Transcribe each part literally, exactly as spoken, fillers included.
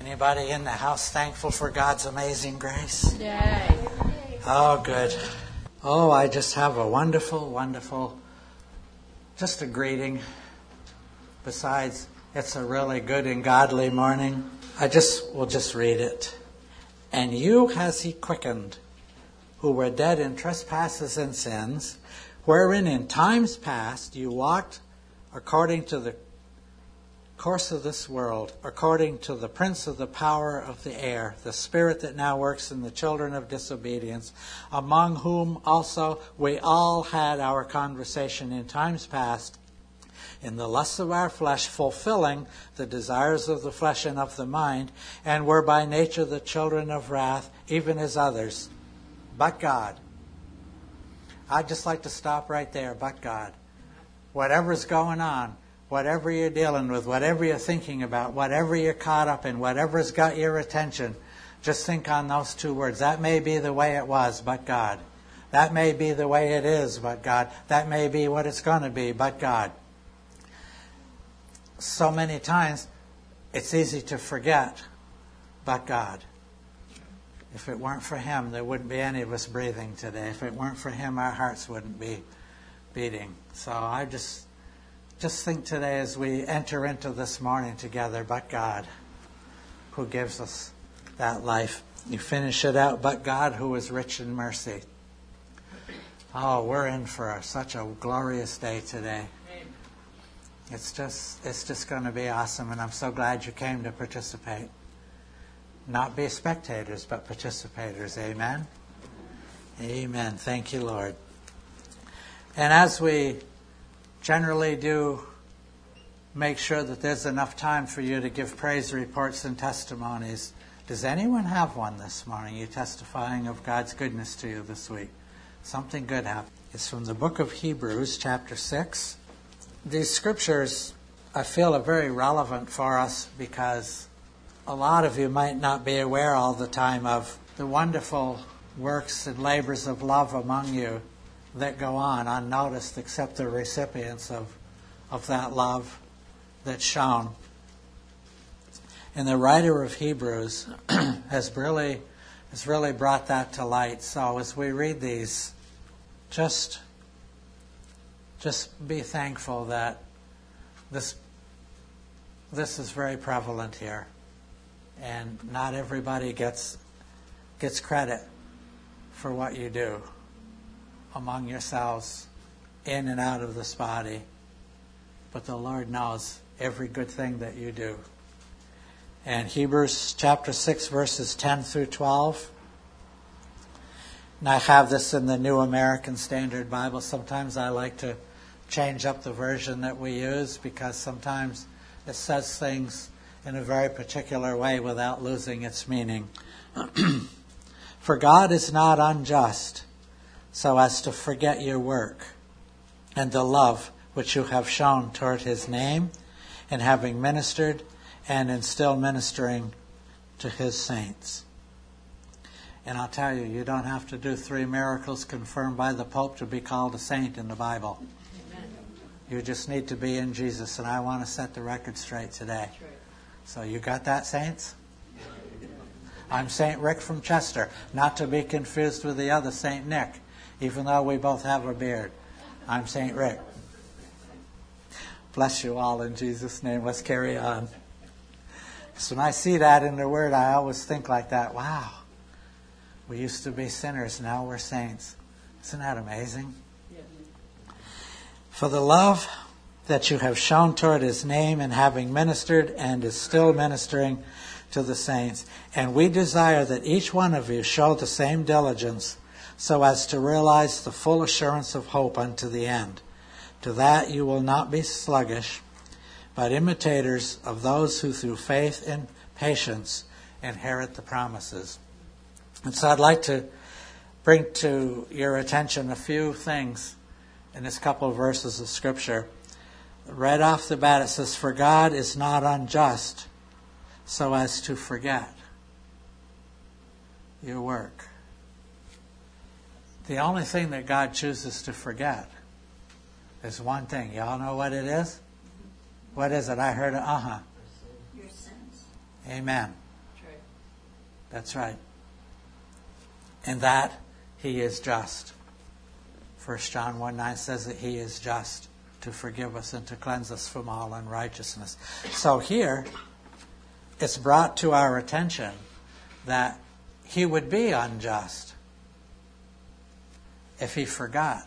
Anybody in the house thankful for God's amazing grace? Yay. Oh, good. Oh, I just have a wonderful, wonderful, just a greeting. Besides, it's a really good and godly morning. I just will just read it. And you has he quickened, who were dead in trespasses and sins, wherein in times past you walked according to the course of this world, according to the prince of the power of the air, the spirit that now works in the children of disobedience, among whom also we all had our conversation in times past, in the lusts of our flesh, fulfilling the desires of the flesh and of the mind, and were by nature the children of wrath, even as others. But God. I'd just like to stop right there, but God. Whatever's going on, whatever you're dealing with, whatever you're thinking about, whatever you're caught up in, whatever's got your attention, just think on those two words. That may be the way it was, but God. That may be the way it is, but God. That may be what it's going to be, but God. So many times, it's easy to forget, but God. If it weren't for Him, there wouldn't be any of us breathing today. If it weren't for Him, our hearts wouldn't be beating. So I just... Just think today as we enter into this morning together, but God, who gives us that life. You finish it out, but God, who is rich in mercy. Oh, we're in for such a glorious day today. It's just, it's just going to be awesome, and I'm so glad you came to participate. Not be spectators, but participators. Amen? Amen. Thank you, Lord. And as we generally do make sure that there's enough time for you to give praise reports and testimonies. Does anyone have one this morning? You testifying of God's goodness to you this week? Something good happened. It's from the book of Hebrews, chapter six. These scriptures, I feel, are very relevant for us because a lot of you might not be aware all the time of the wonderful works and labors of love among you that go on unnoticed except the recipients of, of that love that's shown. And the writer of Hebrews has really has really brought that to light. So as we read these, just just be thankful that this this is very prevalent here. And not everybody gets gets credit for what you do among yourselves, in and out of this body. But the Lord knows every good thing that you do. And Hebrews chapter six, verses ten through twelve. And I have this in the New American Standard Bible. Sometimes I like to change up the version that we use because sometimes it says things in a very particular way without losing its meaning. For God is not unjust, so as to forget your work and the love which you have shown toward His name, in having ministered and in still ministering to His saints. And I'll tell you, you don't have to do three miracles confirmed by the Pope to be called a saint in the Bible. Amen. You just need to be in Jesus, and I want to set the record straight today. So you got that, saints? I'm Saint Rick from Chester, not to be confused with the other Saint Nick. Even though we both have a beard. I'm Saint Rick. Bless you all in Jesus' name. Let's carry on. So when I see that in the Word, I always think like that. Wow. We used to be sinners. Now we're saints. Isn't that amazing? For the love that you have shown toward His name, and having ministered and is still ministering to the saints. And we desire that each one of you show the same diligence, so as to realize the full assurance of hope unto the end. To that you will not be sluggish, but imitators of those who through faith and patience inherit the promises. And so I'd like to bring to your attention a few things in this couple of verses of Scripture. Right off the bat it says, for God is not unjust, so as to forget your work. The only thing that God chooses to forget is one thing. Y'all know what it is? What is it? I heard it. Uh-huh. Your sins. Amen. That's right. In that he is just. First John one nine says that he is just to forgive us and to cleanse us from all unrighteousness. So here, it's brought to our attention that he would be unjust if he forgot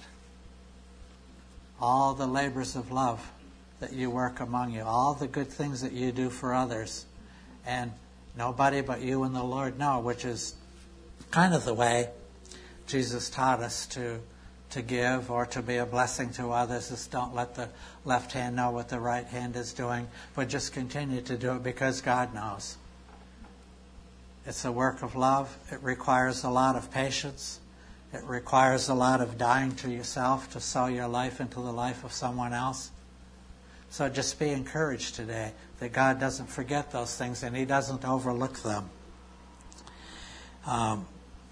all the labors of love that you work among you, all the good things that you do for others, and nobody but you and the Lord know, which is kind of the way Jesus taught us to to give or to be a blessing to others. Is don't let the left hand know what the right hand is doing, but just continue to do it because God knows. It's a work of love. It requires a lot of patience. It requires a lot of dying to yourself to sow your life into the life of someone else. So just be encouraged today that God doesn't forget those things and he doesn't overlook them. Um,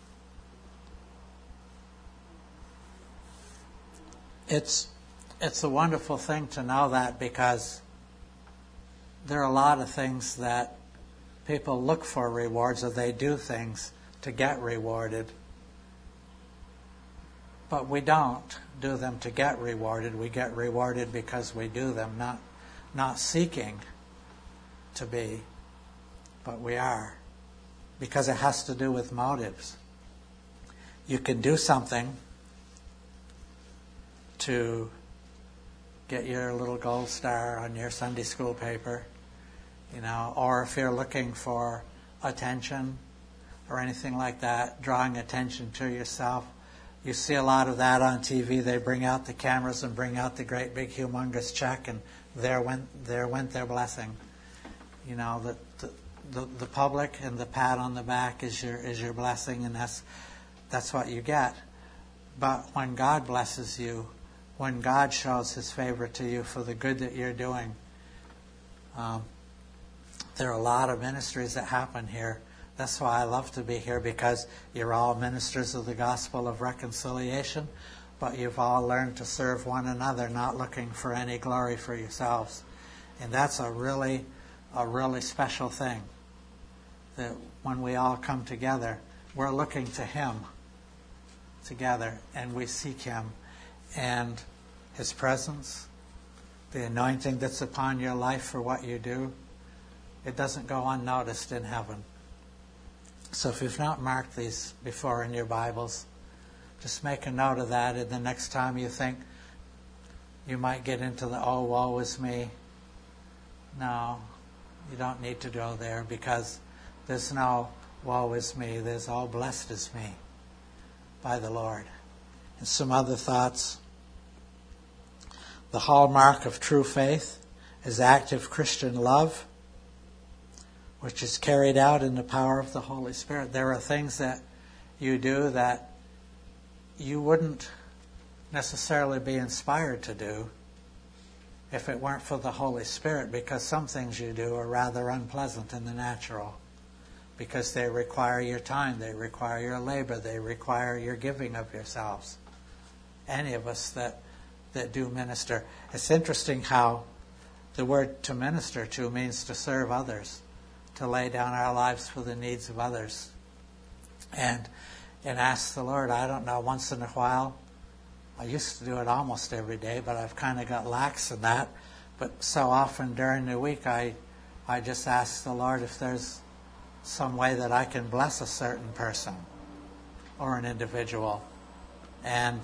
it's it's a wonderful thing to know that, because there are a lot of things that people look for rewards, or they do things to get rewarded. But we don't do them to get rewarded. We get rewarded because we do them, not not seeking to be, but we are. Because it has to do with motives. You can do something to get your little gold star on your Sunday school paper, you know, or if you're looking for attention or anything like that, drawing attention to yourself. You see a lot of that on T V. They bring out the cameras and bring out the great big humongous check, and there went there went their blessing. You know, the the, the, the public and the pat on the back is your is your blessing, and that's that's what you get. But when God blesses you, when God shows his favor to you for the good that you're doing, um, there are a lot of ministries that happen here. That's why I love to be here, because you're all ministers of the gospel of reconciliation, but you've all learned to serve one another, not looking for any glory for yourselves. And that's a really, a really special thing, that when we all come together, we're looking to him together, and we seek him and his presence, the anointing that's upon your life for what you do. It doesn't go unnoticed in heaven. So if you've not marked these before in your Bibles, just make a note of that, and the next time you think you might get into the, oh, woe is me. No, you don't need to go there, because there's no woe is me. There's oh, blessed is me by the Lord. And some other thoughts. The hallmark of true faith is active Christian love, which is carried out in the power of the Holy Spirit. There are things that you do that you wouldn't necessarily be inspired to do if it weren't for the Holy Spirit, because some things you do are rather unpleasant in the natural, because they require your time, they require your labor, they require your giving of yourselves. Any of us that, that do minister. It's interesting how the word to minister to means to serve others, to lay down our lives for the needs of others. And and ask the Lord, I don't know, once in a while, I used to do it almost every day, but I've kind of got lax in that. But so often during the week, I I just ask the Lord if there's some way that I can bless a certain person or an individual. And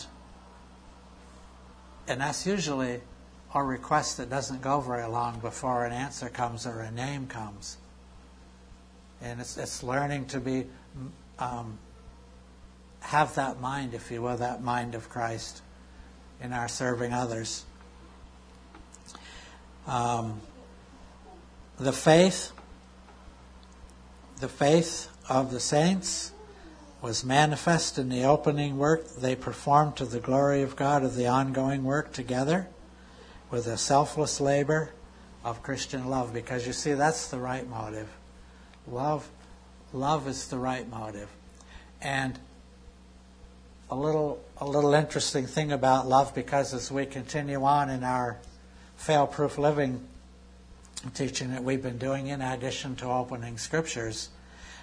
and that's usually a request that doesn't go very long before an answer comes or a name comes. And it's it's learning to be, um, have that mind, if you will, that mind of Christ in our serving others. Um, the faith, the faith of the saints was manifest in the opening work they performed to the glory of God of the ongoing work together with a selfless labor of Christian love. Because you see, that's the right motive. Love, love is the right motive. And a little, a little interesting thing about love, because as we continue on in our fail-proof living teaching that we've been doing, in addition to opening scriptures,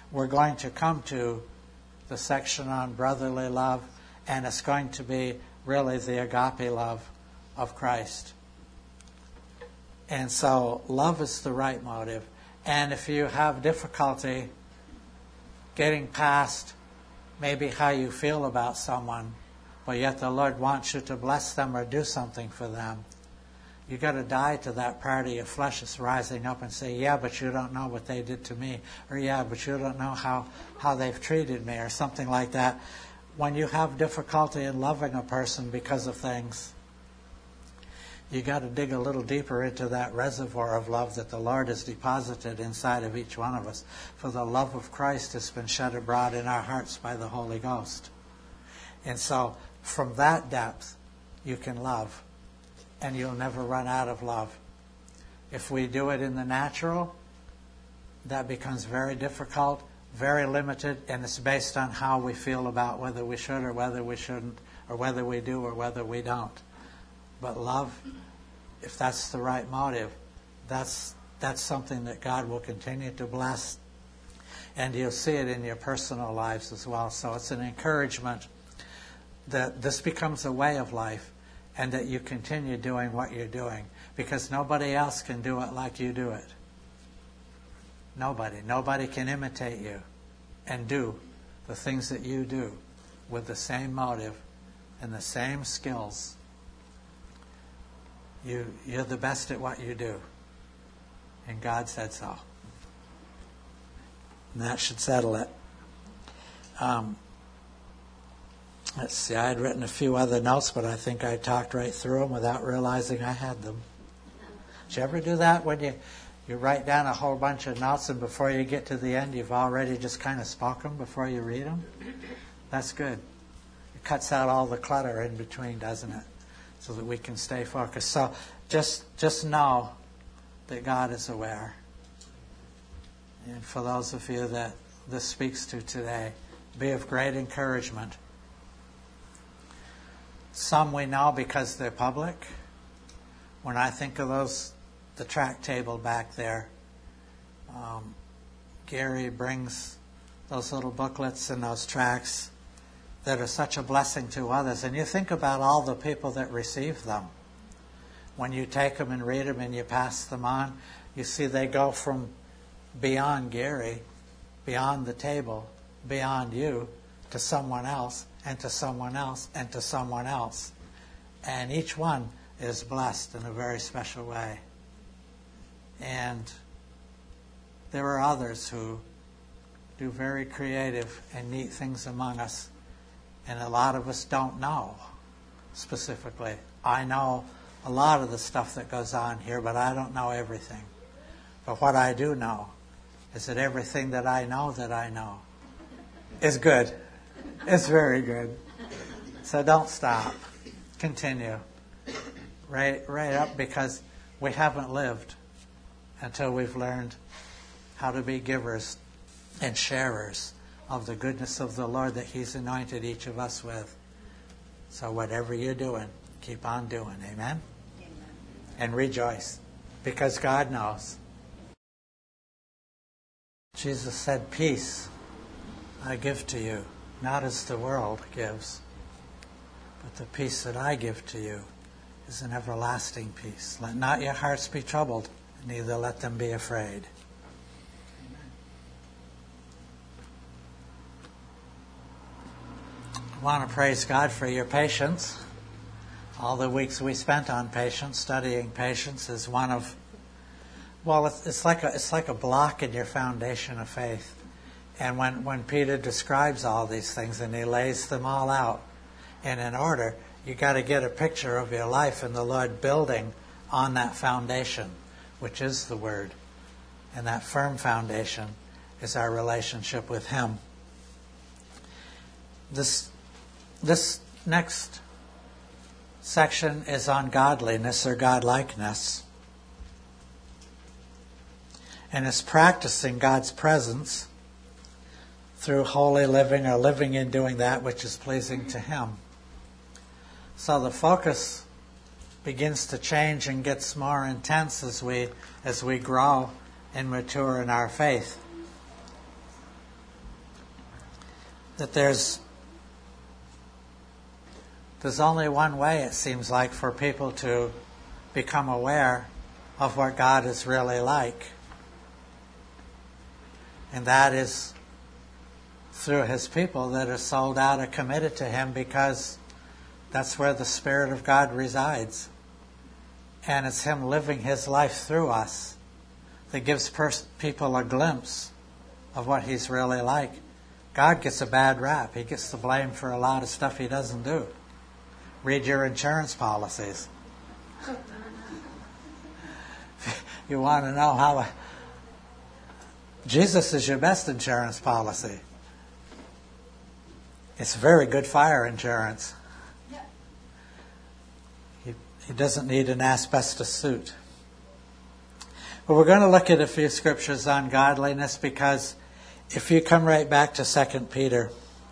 we're going to come to the section on brotherly love, and it's going to be really the agape love of Christ. And so love is the right motive. And if you have difficulty getting past maybe how you feel about someone, but yet the Lord wants you to bless them or do something for them, you got to die to that part of your flesh that's rising up and say, yeah, but you don't know what they did to me, or yeah, but you don't know how, how they've treated me, or something like that. When you have difficulty in loving a person because of things, you got to dig a little deeper into that reservoir of love that the Lord has deposited inside of each one of us. For the love of Christ has been shed abroad in our hearts by the Holy Ghost. And so, from that depth, you can love. And you'll never run out of love. If we do it in the natural, that becomes very difficult, very limited, and it's based on how we feel about whether we should or whether we shouldn't, or whether we do or whether we don't. But love, if that's the right motive, that's that's something that God will continue to bless. And you'll see it in your personal lives as well. So it's an encouragement that this becomes a way of life, and that you continue doing what you're doing, because nobody else can do it like you do it. Nobody. Nobody can imitate you and do the things that you do with the same motive and the same skills. You, you're the best at what you do. And God said so. And that should settle it. Um, let's see, I had written a few other notes, but I think I talked right through them without realizing I had them. Did you ever do that when you, you write down a whole bunch of notes and before you get to the end you've already just kind of spoken before you read them? That's good. It cuts out all the clutter in between, doesn't it? So that we can stay focused. So just just know that God is aware. And for those of you that this speaks to today, be of great encouragement. Some we know because they're public. When I think of those, the track table back there, um, Gary brings those little booklets and those tracts that are such a blessing to others. And you think about all the people that receive them. When you take them and read them and you pass them on, you see they go from beyond Gary, beyond the table, beyond you, to someone else, and to someone else, and to someone else. And each one is blessed in a very special way. And there are others who do very creative and neat things among us. And a lot of us don't know specifically. I know a lot of the stuff that goes on here, but I don't know everything. But what I do know is that everything that I know that I know is good. It's very good. So don't stop. Continue. Right, right up, because we haven't lived until we've learned how to be givers and sharers of the goodness of the Lord that He's anointed each of us with. So whatever you're doing, keep on doing. Amen? Amen. And rejoice, because God knows. Jesus said, peace I give to you, not as the world gives, but the peace that I give to you is an everlasting peace. Let not your hearts be troubled, neither let them be afraid. I want to praise God for your patience. All the weeks we spent on patience, studying patience, is one of, well, it's, it's like a it's like a block in your foundation of faith. And when, when Peter describes all these things and he lays them all out, and in order, you got to get a picture of your life and the Lord building on that foundation, which is the Word. And that firm foundation is our relationship with Him. This This next section is on godliness or godlikeness. And it's practicing God's presence through holy living or living in doing that which is pleasing to Him. So the focus begins to change and gets more intense as we as we grow and mature in our faith. that there's there's only one way, it seems like, for people to become aware of what God is really like. And that is through His people that are sold out and committed to Him, because that's where the Spirit of God resides. And it's Him living His life through us that gives pers- people a glimpse of what He's really like. God gets a bad rap. He gets the blame for a lot of stuff He doesn't do. Read your insurance policies. You want to know how... A, Jesus is your best insurance policy. It's very good fire insurance. He, he doesn't need an asbestos suit. But we're going to look at a few scriptures on godliness, because if you come right back to Second Peter,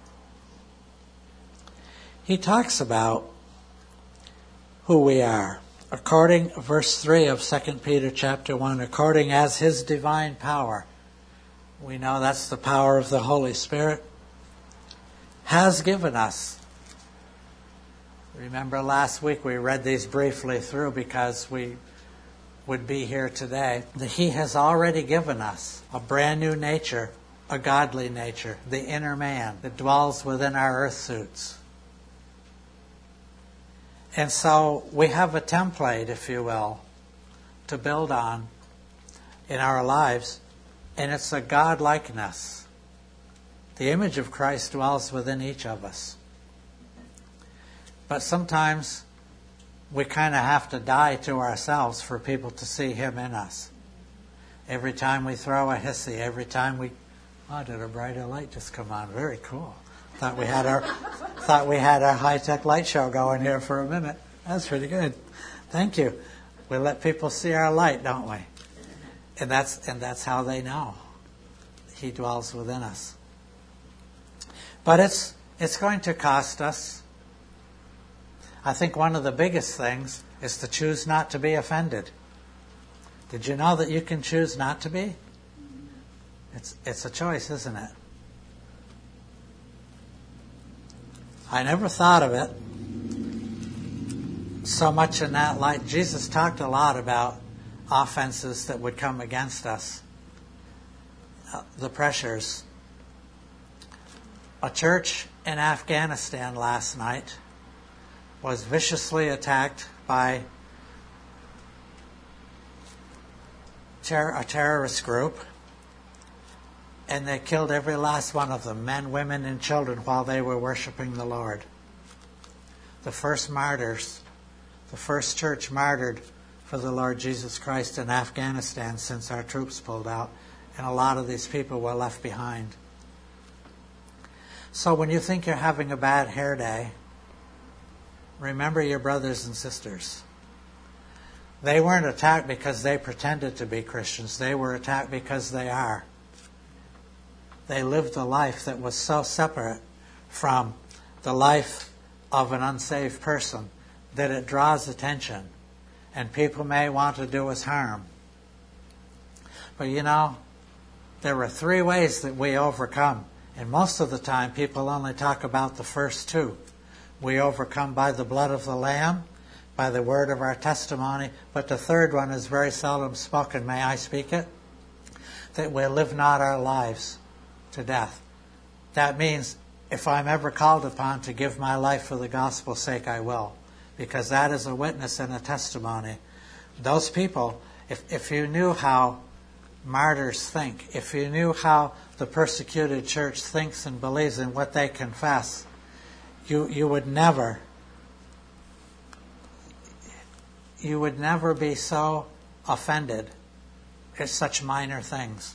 he talks about who we are. According, verse three of Second Peter chapter one, according as His divine power, we know that's the power of the Holy Spirit, has given us. Remember last week we read these briefly through because we would be here today. That He has already given us a brand new nature, a godly nature, the inner man that dwells within our earth suits. And so we have a template, if you will, to build on in our lives, and it's a God-likeness. The image of Christ dwells within each of us. But sometimes we kind of have to die to ourselves for people to see Him in us. Every time we throw a hissy, every time we... Oh, did a brighter light just come on? Very cool. Thought we had our thought we had our high-tech light show going here for a minute. That's pretty good. Thank you. We let people see our light, don't we? And that's and that's how they know He dwells within us. But it's it's going to cost us. I think one of the biggest things is to choose not to be offended. Did you know that you can choose not to be? It's it's a choice, isn't it? I never thought of it so much in that light. Jesus talked a lot about offenses that would come against us, uh, the pressures. A church in Afghanistan last night was viciously attacked by ter- a terrorist group, and they killed every last one of them, men, women, and children, while they were worshiping the Lord. The first martyrs, the first church martyred for the Lord Jesus Christ in Afghanistan since our troops pulled out, and a lot of these people were left behind. So when you think you're having a bad hair day, remember your brothers and sisters. They weren't attacked because they pretended to be Christians. They were attacked because they are. They lived a life that was so separate from the life of an unsaved person that it draws attention, and people may want to do us harm. But you know, there are three ways that we overcome, and most of the time people only talk about the first two. We overcome by the blood of the Lamb, by the word of our testimony, but the third one is very seldom spoken. May I speak it? That we live not our lives to death. That means if I'm ever called upon to give my life for the gospel's sake, I will. Because that is a witness and a testimony. Those people, if, if you knew how martyrs think, if you knew how the persecuted church thinks and believes in what they confess, you, you would never, you would never be so offended at such minor things.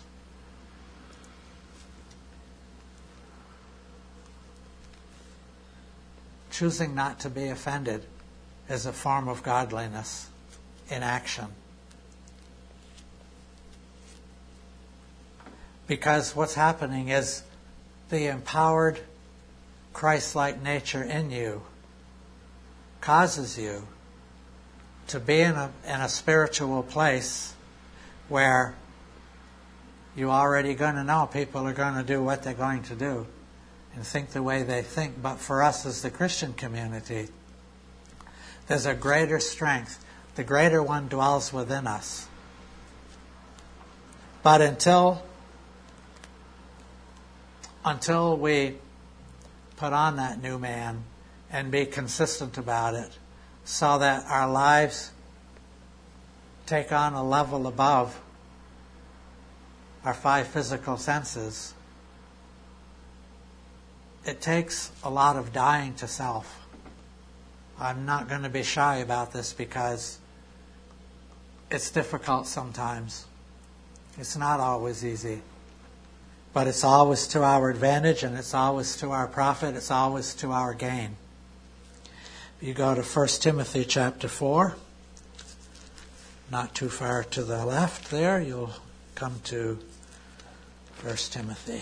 Choosing not to be offended is a form of godliness in action. Because what's happening is the empowered Christ-like nature in you causes you to be in a, in a spiritual place where you're already going to know people are going to do what they're going to do. and think the way they think. But for us as the Christian community, there's a greater strength. The greater one dwells within us. But until, until we put on that new man and be consistent about it, so that our lives take on a level above our five physical senses, it takes a lot of dying to self. I'm not going to be shy about this because it's difficult sometimes. It's not always easy. But it's always to our advantage, and it's always to our profit. It's always to our gain. You go to First Timothy chapter four, not too far to the left there, you'll come to First Timothy.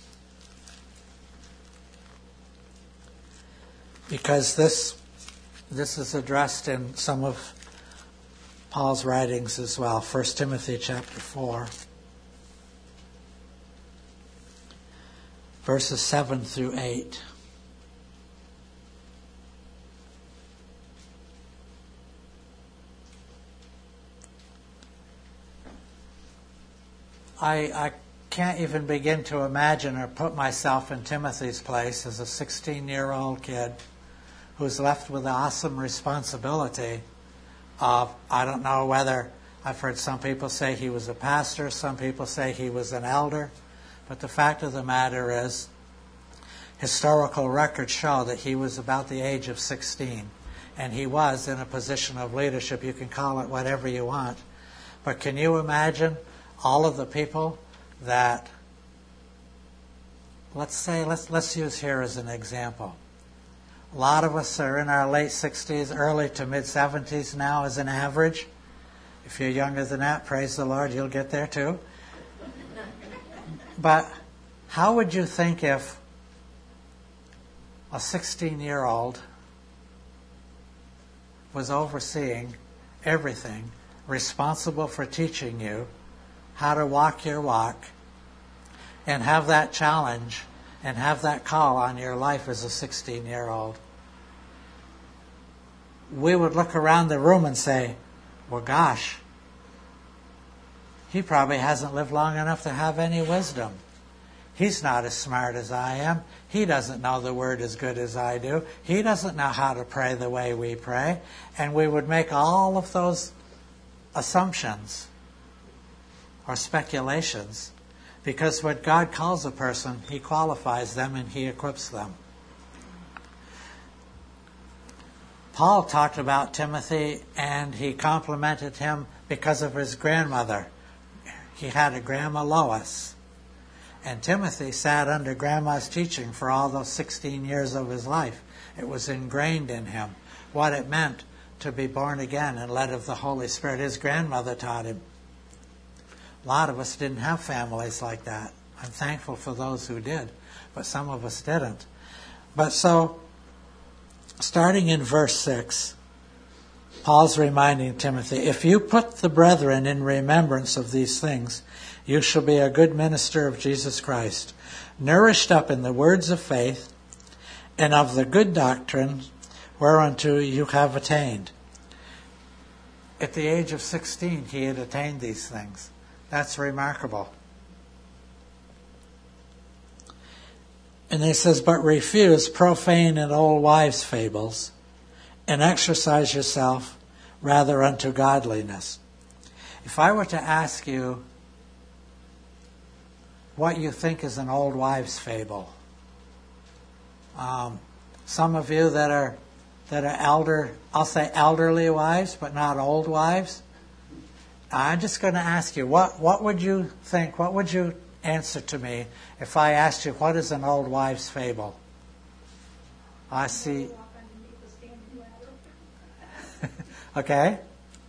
Because this this is addressed in some of Paul's writings as well. First Timothy chapter four, verses seven through eight. I, I can't even begin to imagine or put myself in Timothy's place as a sixteen-year-old kid who's left with the awesome responsibility of, I don't know whether, I've heard some people say he was a pastor, some people say he was an elder, but the fact of the matter is, historical records show that he was about the age of sixteen, and he was in a position of leadership. You can call it whatever you want, but can you imagine all of the people that, let's say, let's let's use here as an example. A lot of us are in our late sixties, early to mid-seventies now as an average. If you're younger than that, praise the Lord, you'll get there too. But how would you think if a sixteen-year-old was overseeing everything, responsible for teaching you how to walk your walk, and have that challenge and have that call on your life as a sixteen-year-old? We would look around the room and say, well, gosh, he probably hasn't lived long enough to have any wisdom. He's not as smart as I am. He doesn't know the Word as good as I do. He doesn't know how to pray the way we pray. And we would make all of those assumptions or speculations, because when God calls a person, He qualifies them and He equips them. Paul talked about Timothy, and he complimented him because of his grandmother. He had a Grandma Lois, and Timothy sat under Grandma's teaching for all those sixteen years of his life. It was ingrained in him what it meant to be born again and led of the Holy Spirit. His grandmother taught him. A lot of us didn't have families like that. I'm thankful for those who did, but some of us didn't. But so, starting in verse six, Paul's reminding Timothy, if you put the brethren in remembrance of these things, you shall be a good minister of Jesus Christ, nourished up in the words of faith and of the good doctrine whereunto you have attained. At the age of sixteen, he had attained these things. That's remarkable. And he says, but refuse profane and old wives' fables, and exercise yourself rather unto godliness. If I were to ask you what you think is an old wives' fable, um, some of you that are that are elder, I'll say elderly wives, but not old wives, I'm just going to ask you, what, what would you think, what would you answer to me if I asked you, what is an old wives' fable? I see. Okay.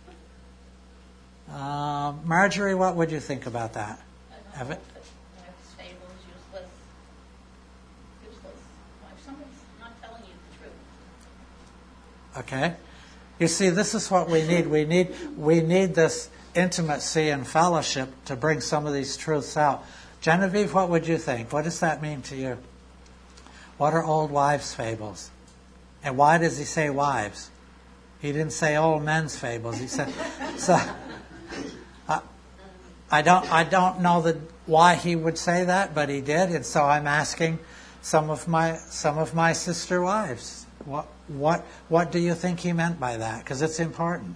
Um, Marjorie, what would you think about that? Have it? Wives' fable is useless. Useless. If someone's not telling you the truth. Okay. You see, this is what we need. We need we need this intimacy and fellowship to bring some of these truths out. Genevieve, what would you think? What does that mean to you? What are old wives' fables? And why does he say wives? He didn't say old men's fables. He said, so uh, I don't I don't know the, why he would say that, but he did, and so I'm asking some of my some of my sister wives, what what what do you think he meant by that? Because it's important.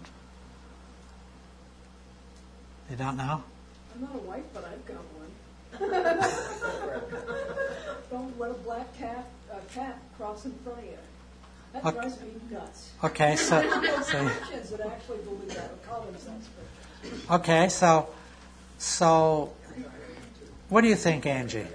You don't know? I'm not a wife, but I've got one. Don't let a black cat uh, cat cross in front of you. That Okay. drives me nuts. Okay, so, Those so Christians that actually believe that are common sense. But okay, so so what do you think, Angie?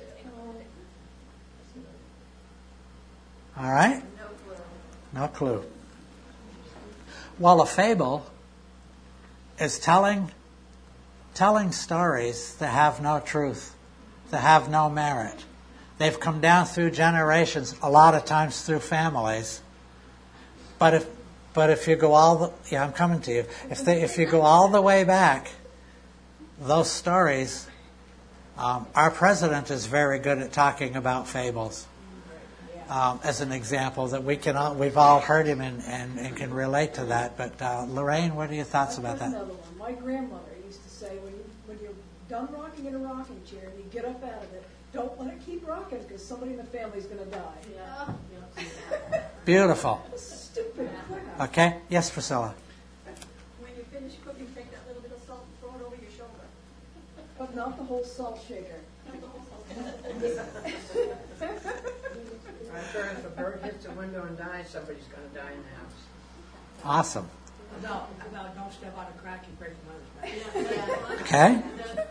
All right? No clue. Well, a fable is telling telling stories that have no truth, that have no merit. They've come down through generations, a lot of times through families. But if but if you go all the yeah, I'm coming to you. If they if you go all the way back, those stories, um, our president is very good at talking about fables. Um, as an example that we can all, we've all heard him and, and, and can relate to that. But uh, Lorraine, what are your thoughts about that? Another one. My grandmother used to say, when you when you're done rocking in a rocking chair and you get up out of it, don't let it keep rocking because somebody in the family's going to die. Yeah. Beautiful. Stupid crap. Okay, yes, Priscilla. When you finish cooking, take that little bit of salt and throw it over your shoulder. But not the whole salt shaker. Not the whole salt. I'm sure if a bird hits a window and dies, somebody's going to die in the house. Awesome. No, no, don't step on a crack and break your mother's back. Okay.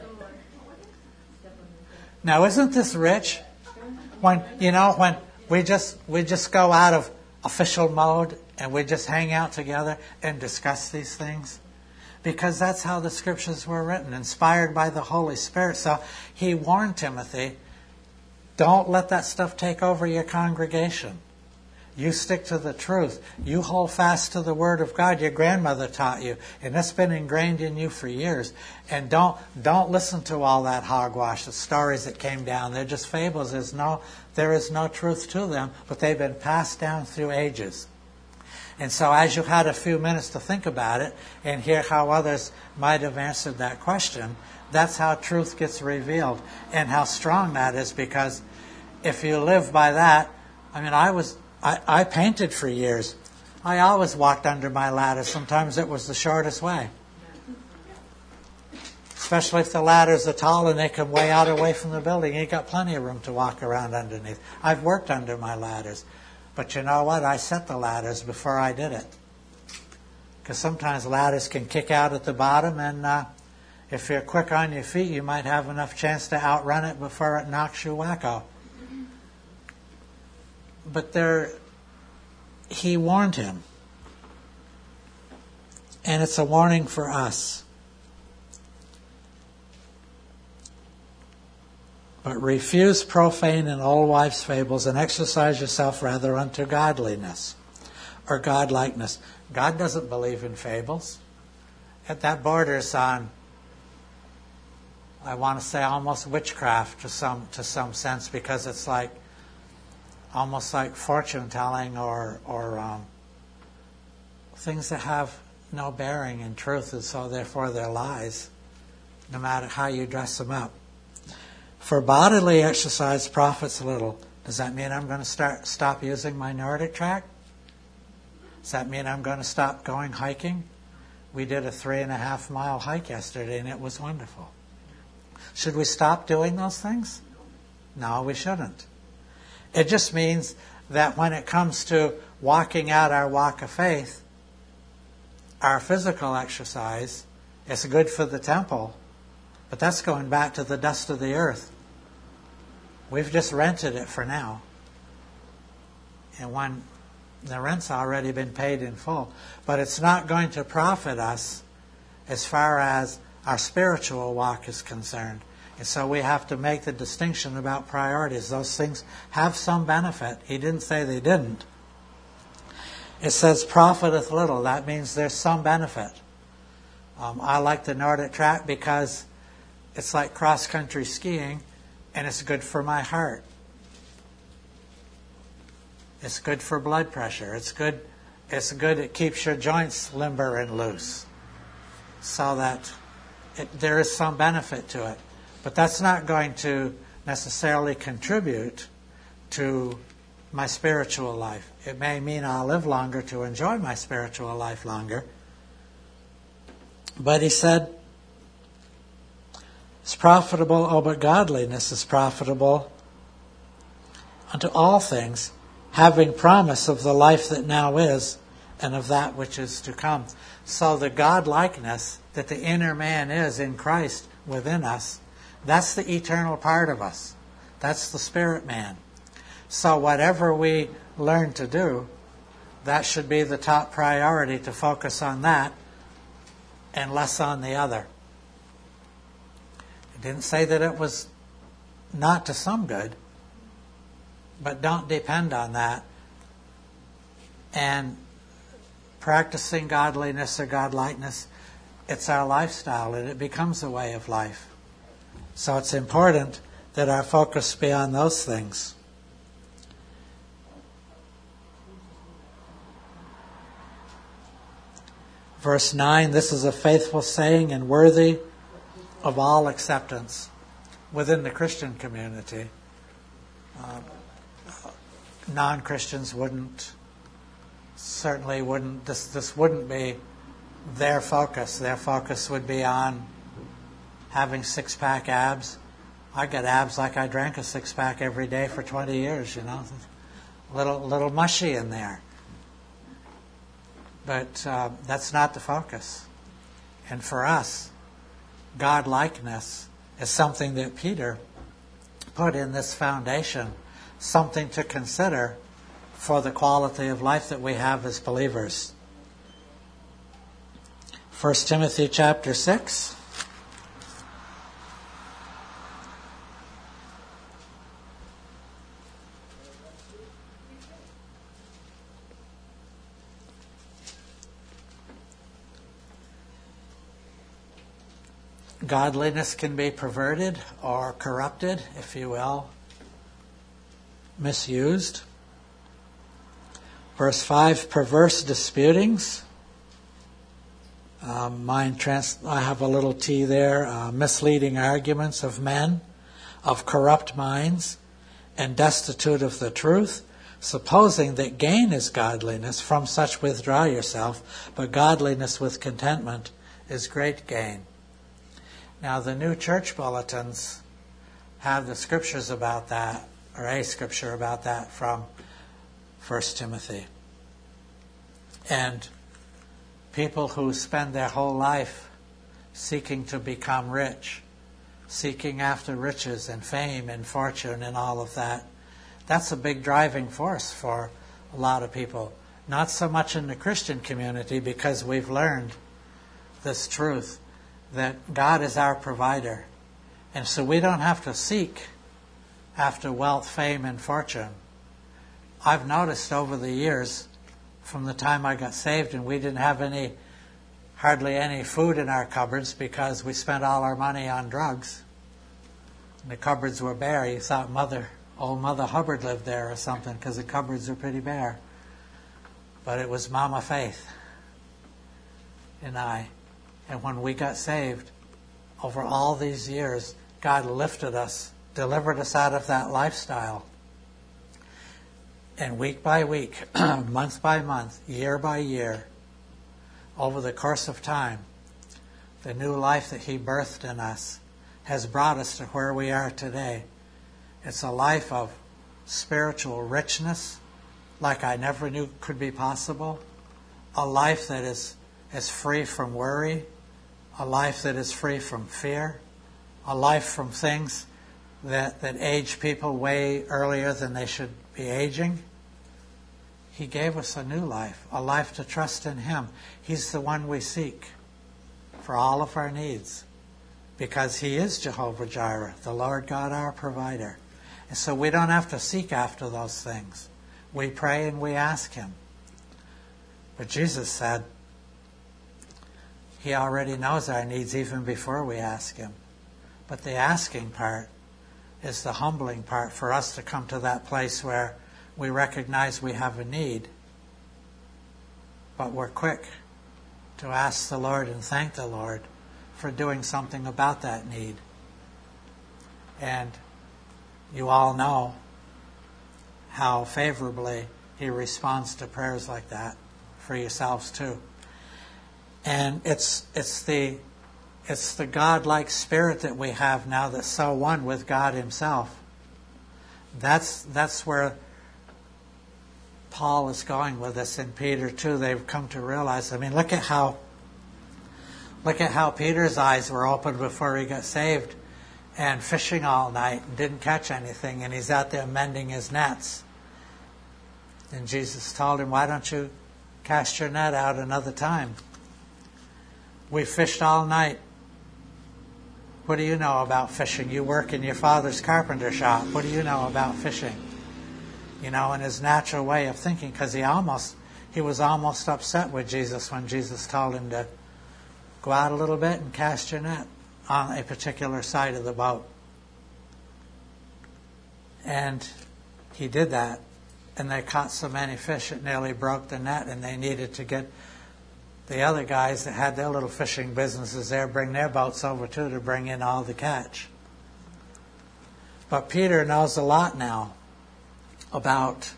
Now, isn't this rich? When you know when we just we just go out of official mode and we just hang out together and discuss these things, because that's how the scriptures were written, inspired by the Holy Spirit. So he warned Timothy, don't let that stuff take over your congregation. You stick to the truth. You hold fast to the Word of God your grandmother taught you, and it's been ingrained in you for years. And don't don't listen to all that hogwash, the stories that came down. They're just fables. There's no there is no truth to them, but they've been passed down through ages. And so as you had a few minutes to think about it and hear how others might have answered that question, that's how truth gets revealed and how strong that is, because if you live by that, I mean, I was I, I painted for years. I always walked under my ladder. Sometimes it was the shortest way. Especially if the ladders are tall and they come way out away from the building. You've got plenty of room to walk around underneath. I've worked under my ladders. But you know what? I set the ladders before I did it. Because sometimes ladders can kick out at the bottom, and uh, if you're quick on your feet, you might have enough chance to outrun it before it knocks you wacko. But there, he warned him. And it's a warning for us. But refuse profane and old wives' fables and exercise yourself rather unto godliness or godlikeness. God doesn't believe in fables. At that borders on, I want to say, almost witchcraft to some to some sense, because it's like almost like fortune telling or or um, things that have no bearing in truth, and so therefore they're lies, no matter how you dress them up. For bodily exercise profits little. Does that mean I'm going to start stop using my Nordic track? Does that mean I'm going to stop going hiking? We did a three and a half mile hike yesterday, and it was wonderful. Should we stop doing those things? No, we shouldn't. It just means that when it comes to walking out our walk of faith, our physical exercise is good for the temple, but that's going back to the dust of the earth. We've just rented it for now. And when the rent's already been paid in full. But it's not going to profit us as far as our spiritual walk is concerned. And so we have to make the distinction about priorities. Those things have some benefit. He didn't say they didn't. It says profiteth little. That means there's some benefit. Um, I like the Nordic track because it's like cross-country skiing, and it's good for my heart. It's good for blood pressure. It's good. It's good. It keeps your joints limber and loose, so that it, there is some benefit to it. But that's not going to necessarily contribute to my spiritual life. It may mean I'll live longer to enjoy my spiritual life longer. But he said, it's profitable, oh, but godliness is profitable unto all things, having promise of the life that now is and of that which is to come. So the God-likeness that the inner man is in Christ within us, that's the eternal part of us. That's the spirit man. So whatever we learn to do, that should be the top priority, to focus on that and less on the other. It didn't say that it was not to some good, but don't depend on that. And practicing godliness or godlikeness, it's our lifestyle, and it becomes a way of life. So it's important that our focus be on those things. Verse nine, this is a faithful saying and worthy of all acceptance within the Christian community. Uh, non-Christians wouldn't, certainly wouldn't, this, this wouldn't be their focus. Their focus would be on having six-pack abs. I got abs like I drank a six-pack every day for twenty years, you know. Little, little mushy in there. But uh, that's not the focus. And for us, God-likeness is something that Peter put in this foundation, something to consider for the quality of life that we have as believers. First Timothy chapter six. Godliness can be perverted or corrupted, if you will, misused. Verse five, perverse disputings. Um, mine trans- I have a little T there. Uh, misleading arguments of men, of corrupt minds, and destitute of the truth, supposing that gain is godliness. From such withdraw yourself, but godliness with contentment is great gain. Now, the new church bulletins have the scriptures about that, or a scripture about that from First Timothy. And people who spend their whole life seeking to become rich, seeking after riches and fame and fortune and all of that, that's a big driving force for a lot of people. Not so much in the Christian community, because we've learned this truth that God is our provider. And so we don't have to seek after wealth, fame, and fortune. I've noticed over the years, from the time I got saved, and we didn't have any, hardly any food in our cupboards because we spent all our money on drugs. And the cupboards were bare. You thought Mother, old Mother Hubbard lived there or something, because the cupboards were pretty bare. But it was Mama Faith and I. And when we got saved, over all these years, God lifted us, delivered us out of that lifestyle. And week by week, month by month, year by year, over the course of time, the new life that He birthed in us has brought us to where we are today. It's a life of spiritual richness, like I never knew could be possible. A life that is, is free from worry. A life that is free from fear. A life from things that, that age people way earlier than they should be aging. He gave us a new life, a life to trust in Him. He's the one we seek for all of our needs, because He is Jehovah Jireh, the Lord God our provider. And so we don't have to seek after those things. We pray and we ask Him. But Jesus said He already knows our needs even before we ask Him. But the asking part is the humbling part, for us to come to that place where we recognize we have a need, but we're quick to ask the Lord and thank the Lord for doing something about that need. And you all know how favorably He responds to prayers like that for yourselves too. And it's it's the it's the God-like spirit that we have now that's so one with God Himself. That's that's where Paul is going with us, and Peter too. They've come to realize. I mean, look at how look at how Peter's eyes were opened before he got saved, and fishing all night and didn't catch anything, and he's out there mending his nets. And Jesus told him, "Why don't you cast your net out another time? We fished all night. What do you know about fishing? You work in your father's carpenter shop. What do you know about fishing?" You know, in his natural way of thinking, because he almost, he was almost upset with Jesus when Jesus told him to go out a little bit and cast your net on a particular side of the boat. And he did that, and they caught so many fish it nearly broke the net, and they needed to get the other guys that had their little fishing businesses there bring their boats over too to bring in all the catch. But Peter knows a lot now about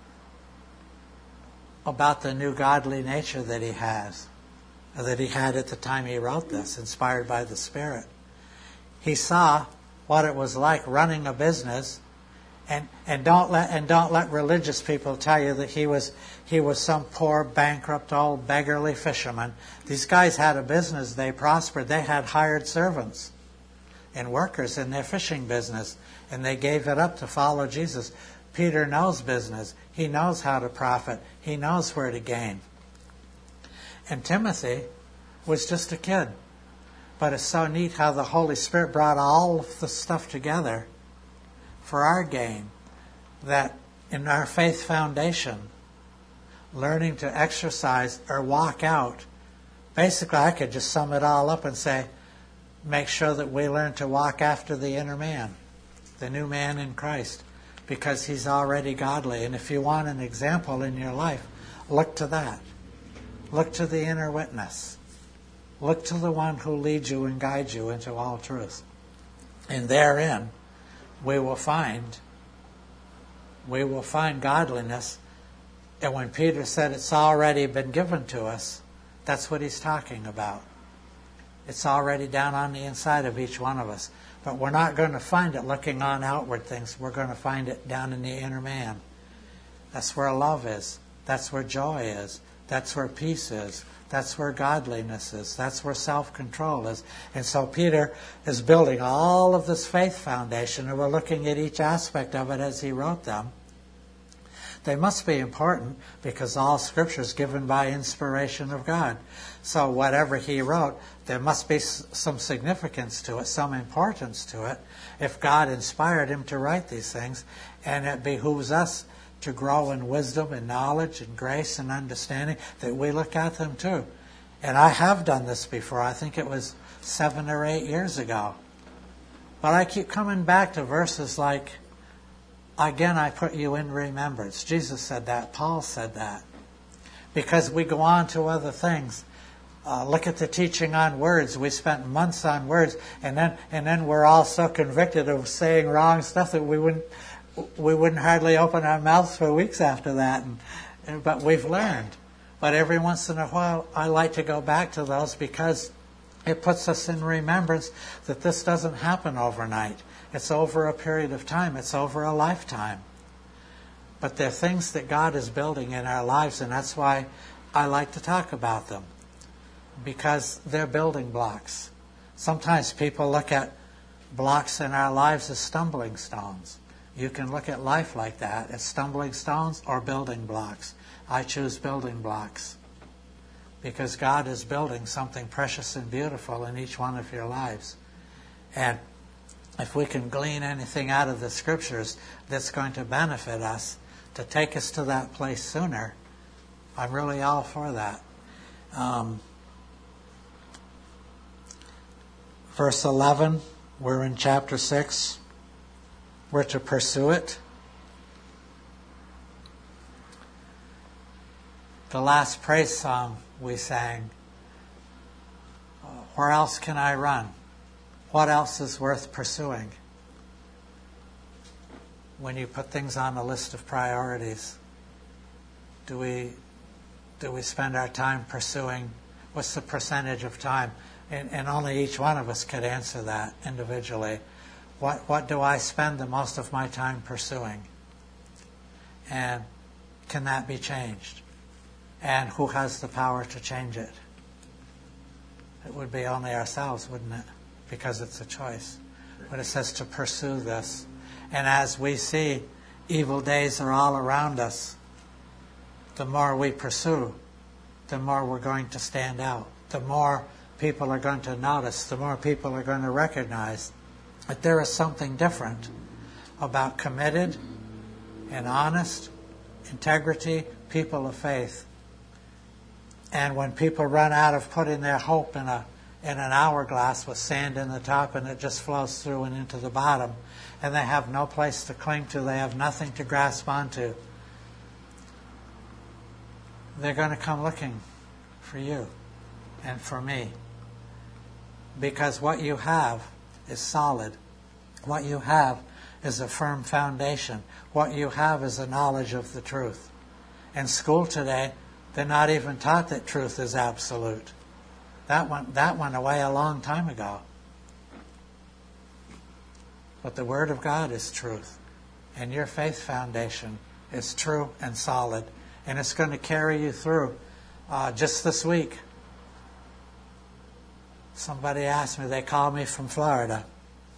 about the new godly nature that he has, or that he had at the time he wrote this, inspired by the Spirit. He saw what it was like running a business, and and don't let and don't let religious people tell you that he was he was some poor, bankrupt, old, beggarly fisherman. These guys had a business. They prospered. They had hired servants and workers in their fishing business, and they gave it up to follow Jesus. Peter knows business. He knows how to profit. He knows where to gain. And Timothy was just a kid. But it's so neat how the Holy Spirit brought all of the stuff together for our gain, that in our faith foundation, learning to exercise or walk out, basically I could just sum it all up and say, make sure that we learn to walk after the inner man, the new man in Christ, because he's already godly. And if you want an example in your life, look to that. Look to the inner witness. Look to the one who leads you and guides you into all truth. And therein, we will find, we will find godliness. And when Peter said it's already been given to us, that's what he's talking about. It's already down on the inside of each one of us. But we're not going to find it looking on outward things. We're going to find it down in the inner man. That's where love is. That's where joy is. That's where peace is. That's where godliness is. That's where self-control is. And so Peter is building all of this faith foundation, and we're looking at each aspect of it as he wrote them. They must be important because all Scripture is given by inspiration of God. So whatever he wrote, there must be some significance to it, some importance to it, if God inspired him to write these things. And it behooves us to grow in wisdom and knowledge and grace and understanding, that we look at them too. And I have done this before. I think it was seven or eight years ago. But I keep coming back to verses like, again, I put you in remembrance. Jesus said that. Paul said that. Because we go on to other things. Uh, look at the teaching on words. We spent months on words, and then and then we're all so convicted of saying wrong stuff that we wouldn't we wouldn't hardly open our mouths for weeks after that. And, and but we've learned. But every once in a while, I like to go back to those because it puts us in remembrance that this doesn't happen overnight. It's over a period of time. It's over a lifetime. But they're things that God is building in our lives, and that's why I like to talk about them, because they're building blocks. Sometimes people look at blocks in our lives as stumbling stones. You can look at life like that, as stumbling stones or building blocks. I choose building blocks because God is building something precious and beautiful in each one of your lives. And if we can glean anything out of the Scriptures that's going to benefit us, to take us to that place sooner, I'm really all for that. Um, verse eleven, we're in chapter six. We're to pursue it. the last praise song we sang, where else can I run? What else is worth pursuing? When you put things on a list of priorities, do we do we spend our time pursuing? What's the percentage of time? And, and only each one of us could answer that individually. What what do I spend the most of my time pursuing? And can that be changed? And who has the power to change it? It would be only ourselves, wouldn't it? Because it's a choice. But it says to pursue this. And as we see evil days are all around us, the more we pursue, the more we're going to stand out. The more people are going to notice, the more people are going to recognize that there is something different about committed and honest, integrity, people of faith. And when people run out of putting their hope in a in an hourglass with sand in the top and it just flows through and into the bottom, and they have no place to cling to, they have nothing to grasp onto, they're going to come looking for you and for me. Because what you have is solid. What you have is a firm foundation. What you have is a knowledge of the truth. In school today, they're not even taught that truth is absolute. That went, that went away a long time ago. But the Word of God is truth. And your faith foundation is true and solid. And it's going to carry you through. Uh, just this week, somebody asked me, they called me from Florida,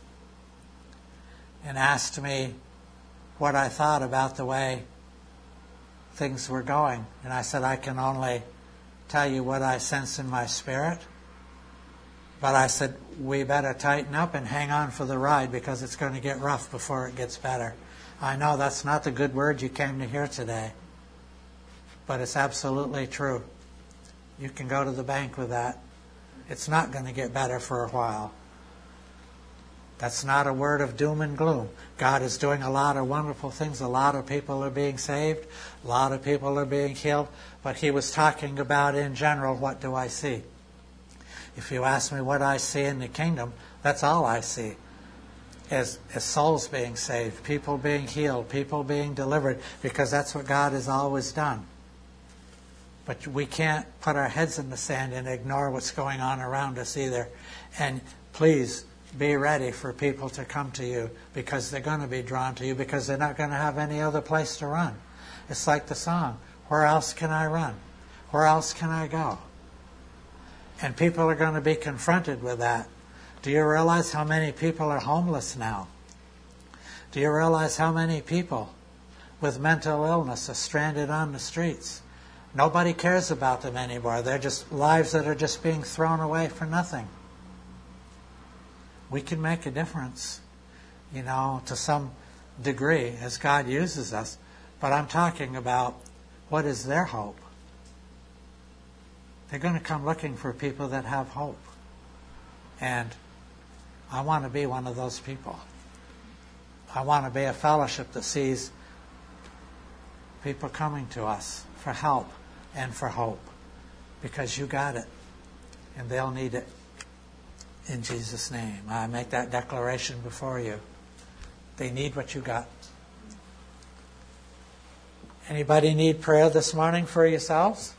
and asked me what I thought about the way things were going. And I said, I can only tell you what I sense in my spirit. But I said, we better tighten up and hang on for the ride because it's going to get rough before it gets better. I know that's not the good word you came to hear today, but it's absolutely true. You can go to the bank with that. It's not going to get better for a while. That's not a word of doom and gloom. God is doing a lot of wonderful things. A lot of people are being saved. A lot of people are being healed. But he was talking about, in general, what do I see? If you ask me what I see in the kingdom, that's all I see. Is, is souls being saved, people being healed, people being delivered, because that's what God has always done. But we can't put our heads in the sand and ignore what's going on around us either. And please be ready for people to come to you, because they're going to be drawn to you, because they're not going to have any other place to run. It's like the song, where else can I run? Where else can I go? And people are going to be confronted with that. Do you realize how many people are homeless now? Do you realize how many people with mental illness are stranded on the streets? Nobody cares about them anymore. They're just lives that are just being thrown away for nothing. We can make a difference, you know, to some degree as God uses us. But I'm talking about what is their hope. They're going to come looking for people that have hope. And I want to be one of those people. I want to be a fellowship that sees people coming to us for help and for hope. Because you got it. And they'll need it. In Jesus' name. I make that declaration before you. They need what you got. Anybody need prayer this morning for yourselves?